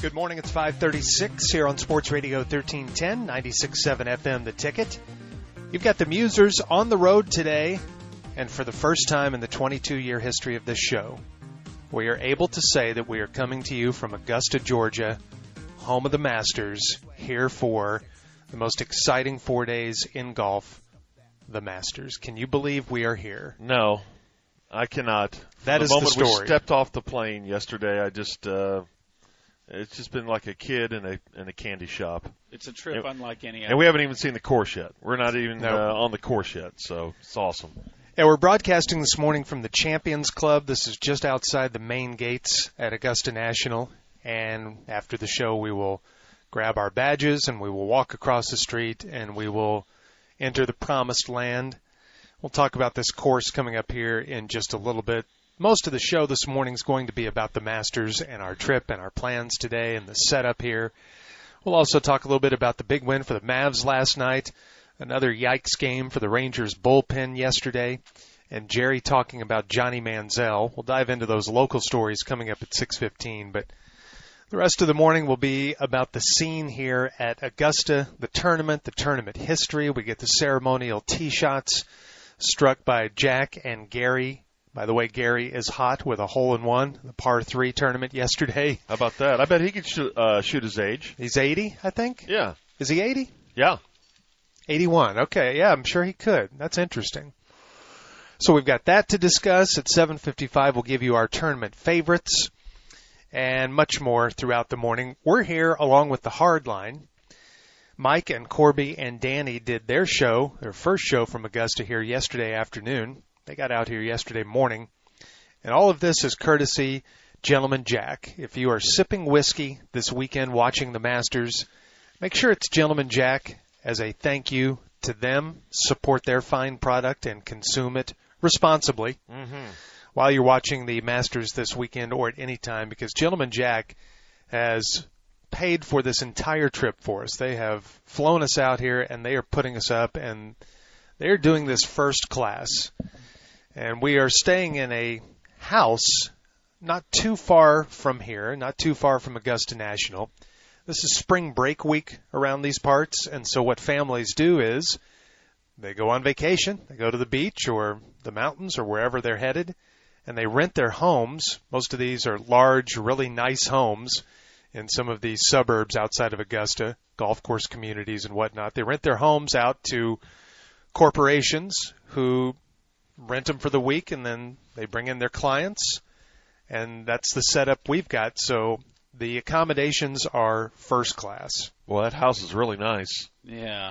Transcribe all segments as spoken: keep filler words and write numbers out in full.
Good morning. It's five thirty-six here on Sports Radio thirteen ten, ninety-six point seven F M, The Ticket. You've got the Musers on the road today, and for the first time in the twenty-two-year history of this show, we are able to say that we are coming to you from Augusta, Georgia, home of the Masters, here for the most exciting four days in golf, the Masters. Can you believe we are here? No, I cannot. That the is the moment story. we stepped off the plane yesterday, I just, uh, it's just been like a kid in a in a candy shop. It's a trip and, unlike any other. And we haven't even seen the course yet. We're not even no. uh, on the course yet, so it's awesome. Yeah, we're broadcasting this morning from the Champions Club. This is just outside the main gates at Augusta National. And after the show, we will grab our badges and we will walk across the street and we will enter the promised land. We'll talk about this course coming up here in just a little bit. Most of the show this morning is going to be about the Masters and our trip and our plans today and the setup here. We'll also talk a little bit about the big win for the Mavs last night, another yikes game for the Rangers bullpen yesterday, and Jerry talking about Johnny Manziel. We'll dive into those local stories coming up at six fifteen, but the rest of the morning will be about the scene here at Augusta, the tournament, the tournament history. We get the ceremonial tee shots struck by Jack and Gary. By the way, Gary is hot with a hole-in-one, the par three tournament yesterday. How about that? I bet he could shoot, uh, shoot his age. He's eighty, I think? Yeah. Is he eighty? Yeah. eighty-one. Okay, yeah, I'm sure he could. That's interesting. So we've got that to discuss. At seven fifty-five, we'll give you our tournament favorites and much more throughout the morning. We're here along with the Hardline. Mike and Corby and Danny did their show, their first show from Augusta here yesterday afternoon. They got out here yesterday morning. And all of this is courtesy Gentleman Jack. If you are sipping whiskey this weekend watching the Masters, make sure it's Gentleman Jack as a thank you to them. Support their fine product and consume it responsibly mm-hmm. while you're watching the Masters this weekend or at any time, because Gentleman Jack has paid for this entire trip for us. They have flown us out here, and they are putting us up, and they're doing this first class. And we are staying in a house not too far from here, not too far from Augusta National. This is spring break week around these parts, and so what families do is they go on vacation. They go to the beach or the mountains or wherever they're headed, and they rent their homes. Most of these are large, really nice homes in some of these suburbs outside of Augusta, golf course communities and whatnot. They rent their homes out to corporations who rent them for the week, and then they bring in their clients, and that's the setup we've got. So the accommodations are first class. Well, that house is really nice. Yeah.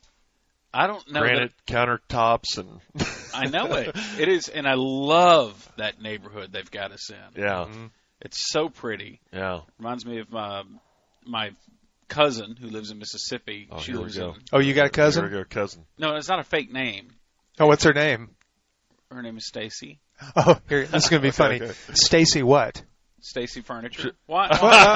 I don't know. Granite that, countertops and I know it. It is, and I love that neighborhood they've got us in. Yeah. Mm-hmm. It's so pretty. Yeah. Reminds me of my, my cousin who lives in Mississippi. Oh, she here lives we go. in. Oh, you got a cousin? Here we go, cousin. No, it's not a fake name. Oh, what's her name? Her name is Stacy. Oh, here, this is going to be okay, funny. okay. Stacy what? Stacy Furniture. What?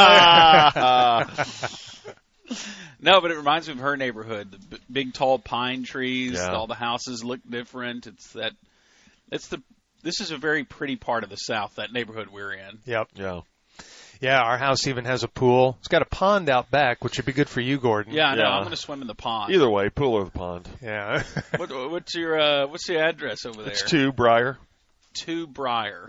uh, No, but it reminds me of her neighborhood. The b- big, tall pine trees. Yeah. All the houses look different. It's that. It's the. This is a very pretty part of the South. That neighborhood we're in. Yep. yeah. Yeah, our house even has a pool. It's got a pond out back, which would be good for you, Gordon. Yeah, I know. Yeah. I'm going to swim in the pond. Either way, pool or the pond. Yeah. What, what's your uh, What's the address over there? It's two, Briar. Two Briar.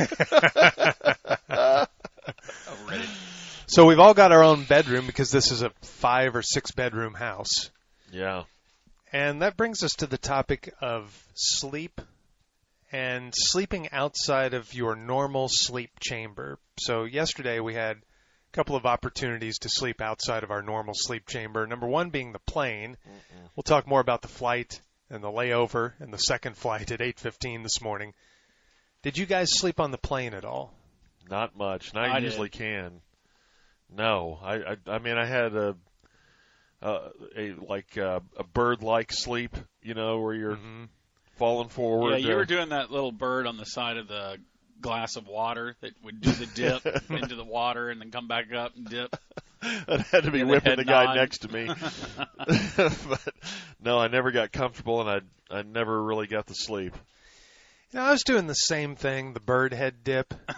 Already. So we've all got our own bedroom because this is a five or six bedroom house. Yeah. And that brings us to the topic of sleep and sleeping outside of your normal sleep chamber. So yesterday we had a couple of opportunities to sleep outside of our normal sleep chamber. Number one being the plane. Mm-mm. We'll talk more about the flight and the layover and the second flight at eight fifteen this morning. Did you guys sleep on the plane at all? Not much. And I, I usually did. can. No. I, I I mean I had a uh, a like uh, a bird-like sleep, you know, where you're mm-hmm. falling forward. Yeah, you uh, were doing that little bird on the side of the glass of water that would do the dip into the water and then come back up and dip. That had to be Yeah, the whipping head the guy nod. next to me. But no, I never got comfortable, and I I never really got to sleep. You know, I was doing the same thing, the bird head dip.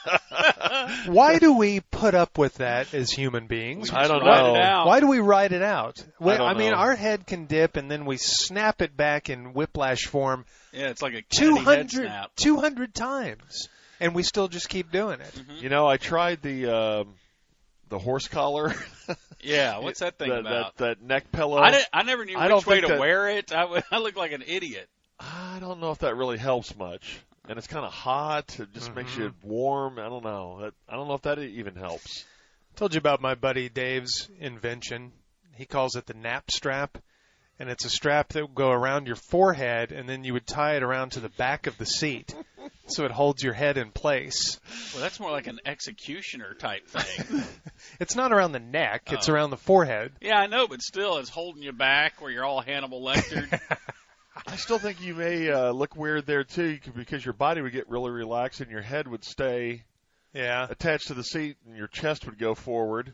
Why do we put up with that as human beings? I don't Ride know. it out. Why do we ride it out? We- I don't I mean, know. our head can dip, and then we snap it back in whiplash form Yeah, it's like a two Kennedy head hundred, snap. two hundred times, and we still just keep doing it. Mm-hmm. You know, I tried the um, the horse collar. Yeah, what's that thing that, about? That, that neck pillow. I, didn't, I never knew I don't which way think to that- wear it. I, w- I look like an idiot. I don't know if that really helps much. And it's kind of hot. It just makes you warm. I don't know. That- I don't know if that even helps. Told you about my buddy Dave's invention. He calls it the nap strap, and it's a strap that would go around your forehead, and then you would tie it around to the back of the seat, so it holds your head in place. Well, that's more like an executioner type thing. It's not around the neck; it's Oh. around the forehead. Yeah, I know, but still, it's holding you back where you're all Hannibal Lectered. I still think you may uh, look weird there, too, you could- because your body would get really relaxed and your head would stay Yeah. attached to the seat and your chest would go forward.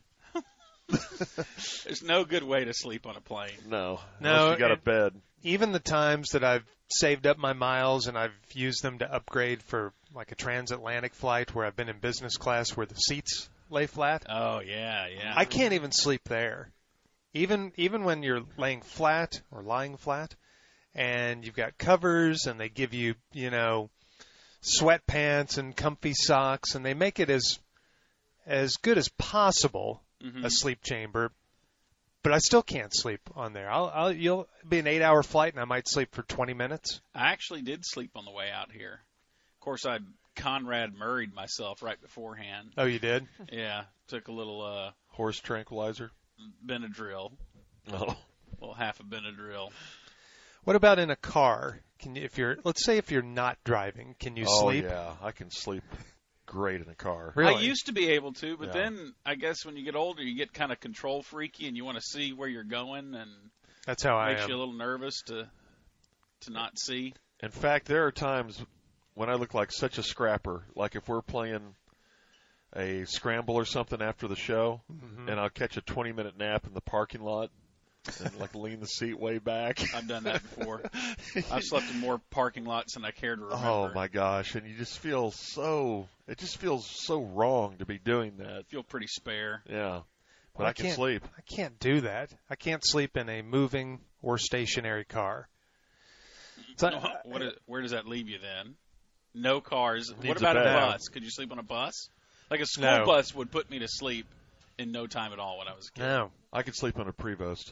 There's no good way to sleep on a plane. No. No, Unless you got a and- bed. Even the times that I've saved up my miles and I've used them to upgrade for like a transatlantic flight where I've been in business class where the seats lay flat, Oh, yeah, yeah. I can't even sleep there. Even even when you're laying flat or lying flat and you've got covers and they give you, you know, sweatpants and comfy socks and they make it as as good as possible Mhm. a sleep chamber. But I still can't sleep on there. I'll, I'll you'll be an eight-hour flight and I might sleep for twenty minutes. I actually did sleep on the way out here. Of course, I Conrad Murray'd myself right beforehand. Oh, you did? Yeah, took a little uh, Horse tranquilizer. Benadryl, No. a little half a Benadryl. What about in a car? Can you, if you're, let's say if you're not driving, can you oh, sleep? yeah. I can sleep great in a car. Really? I used to be able to, but Yeah. then I guess when you get older, you get kind of control freaky, and you want to see where you're going, and That's how I makes am. you a little nervous to to not see. In fact, there are times when I look like such a scrapper, like if we're playing a scramble or something after the show, Mhm. and I'll catch a twenty-minute nap in the parking lot and like lean the seat way back. I've done that before. I've slept in more parking lots than I care to remember. Oh my gosh! And you just feel so. It just feels so wrong to be doing that. I feel pretty spare. Yeah, but Well, I can can't- sleep. I can't do that. I can't sleep in a moving or stationary car. So I- what is, where does that leave you then? No cars. Needs What a about a, bed. bus? Could you sleep on a bus? Like a school No. bus would put me to sleep in no time at all when I was a kid. no. I could sleep on a Prevost.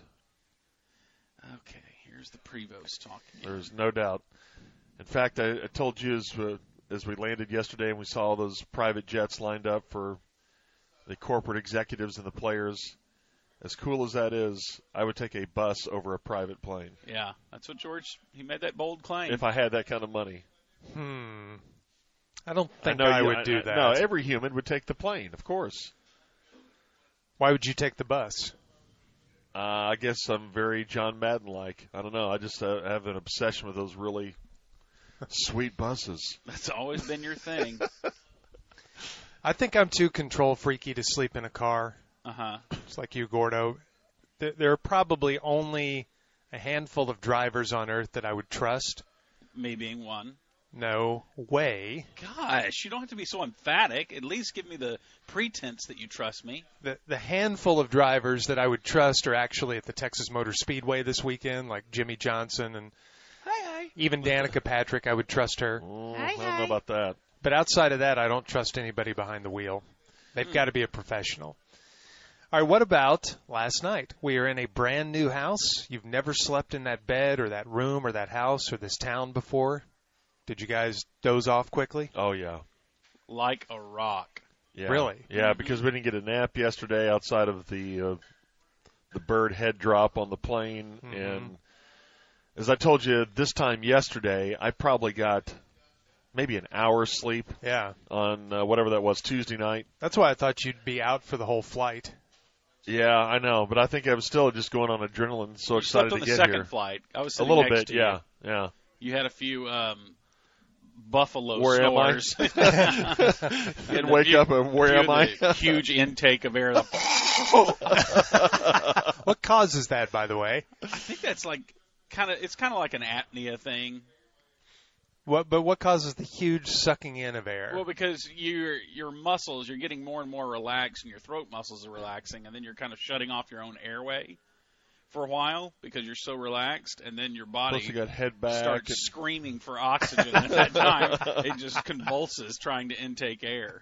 Okay, here's the Prevost talking. There's no doubt. In fact, I, I told you as uh, as we landed yesterday and we saw all those private jets lined up for the corporate executives and the players. As cool as that is, I would take a bus over a private plane Yeah, that's what George, he made that bold claim. if I had that kind of money. Hmm. I don't think know I, you- would do that. No, every human would take the plane, of course. Why would you take the bus? Uh, I guess I'm very John Madden-like. I don't know. I just uh, have an obsession with those really sweet buses. That's always been your thing. I think I'm too control freaky to sleep in a car. Uh-huh. It's like you, Gordo. There, there are probably only a handful of drivers on Earth that I would trust. Me being one. No way. Gosh, you don't have to be so emphatic. At least give me the pretense that you trust me. The, the handful of drivers that I would trust are actually at the Texas Motor Speedway this weekend, like Jimmy Johnson and Hi, hi. even Danica Patrick. I would trust her. Oh, I don't know about that. But outside of that, I don't trust anybody behind the wheel. They've got to be a professional. All right, what about last night? We are in a brand new house. You've never slept in that bed or that room or that house or this town before. Did you guys doze off quickly? Oh, yeah. Like a rock. Yeah. Really? Yeah, because we didn't get a nap yesterday outside of the uh, the bird head drop on the plane. Mhm. And as I told you this time yesterday, I probably got maybe an hour's sleep Yeah. on uh, whatever that was, Tuesday night. That's why I thought you'd be out for the whole flight. Yeah, I know, but I think I was still just going on adrenaline, so You excited slept on to the get second here. flight. I was A sitting little next bit, to you. yeah, yeah. You had a few um, buffalo Where am I? snores. And wake up and where am I? Huge intake of air. What causes that, by the way? I think that's like kind of. It's kind of like an apnea thing. What? But what causes the huge sucking in of air? Well, because your your muscles, you're getting more and more relaxed, and your throat muscles are relaxing, and then you're kind of shutting off your own airway for a while because you're so relaxed, and then your body Plus you got head back starts and... screaming for oxygen. At that time, it just convulses trying to intake air.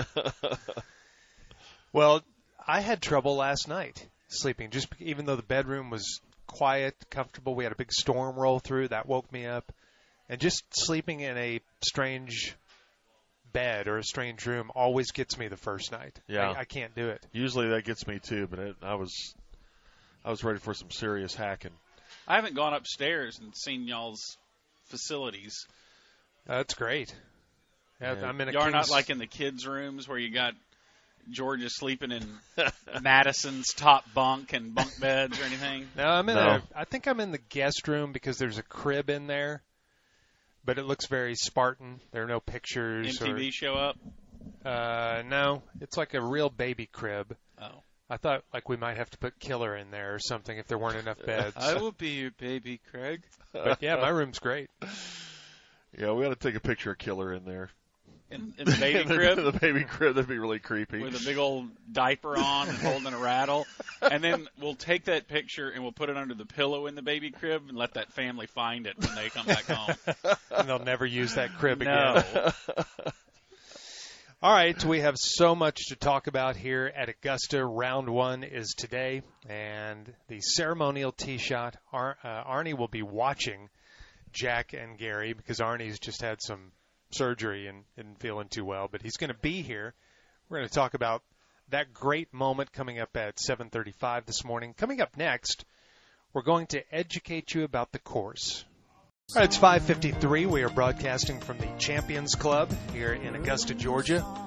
Well, I had trouble last night sleeping, just even though the bedroom was quiet, comfortable. We had a big storm roll through. That woke me up. And just sleeping in a strange bed or a strange room always gets me the first night. Yeah. I, I can't do it. Usually that gets me too, but it, I was I was ready for some serious hacking. I haven't gone upstairs and seen y'all's facilities. That's great. Yeah, Yeah. I'm in a Y'all are not king's- like in the kids' rooms where you got Georgia sleeping in Madison's top bunk and bunk beds or anything. No, I'm in No. a. I think I'm in the guest room because there's a crib in there, but it looks very Spartan. There are no pictures. M T V or, show up. Uh, no, it's like a real baby crib. Oh, I thought like we might have to put Killer in there or something if there weren't enough beds. I will be your baby, Craig. But yeah, my room's great. Yeah, we ought to take a picture of Killer in there. In, in the baby In the- crib. in the baby crib, that'd be really creepy. With a big old diaper on and holding a rattle. And then we'll take that picture and we'll put it under the pillow in the baby crib and let that family find it when they come back home. And they'll never use that crib No. again. All right, we have so much to talk about here at Augusta. Round one is today, and the ceremonial tee shot. Ar- uh, Arnie will be watching Jack and Gary because Arnie's just had some surgery and isn't feeling too well, but he's going to be here. We're going to talk about that great moment coming up at seven thirty-five this morning. Coming up next, we're going to educate you about the course. All right, it's five fifty-three. We are broadcasting from the Champions Club here in Augusta, Georgia.